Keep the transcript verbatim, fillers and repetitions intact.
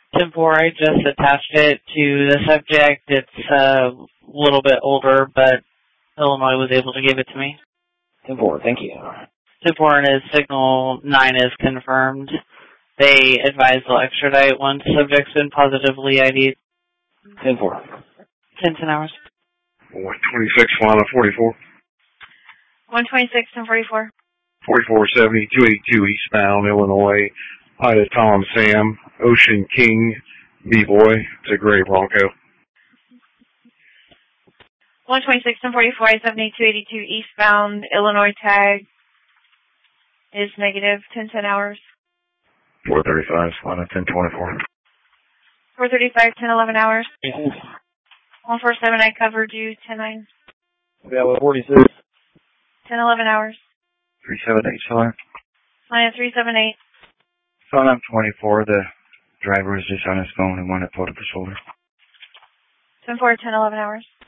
ten four, I just attached it to the subject. It's uh, a little bit older, but Illinois was able to give it to me. ten four, thank you. ten four and his signal nine is confirmed. They advise they'll extradite once subject's been positively I D'd. ten four. ten ten hours. one twenty-six, Lana forty-four. one twenty-six and forty-four. forty-four seventy, two eighty-two eastbound, Illinois. Hi to Tom Sam, Ocean King, B-Boy. It's a gray Bronco. one twenty-six and forty-four, I seventy, two eighty-two eastbound, Illinois tag is negative, ten ten hours. four thirty-five, Lana ten twenty-four. four thirty-five, ten eleven hours. one forty-seven, I covered you, ten nine. Yeah, one forty-six. ten eleven hours. three seven eight, Lana. Lana three seven eight. Lana twenty-four, the driver was just on his phone and wanted to pull up the shoulder. ten four, ten eleven hours.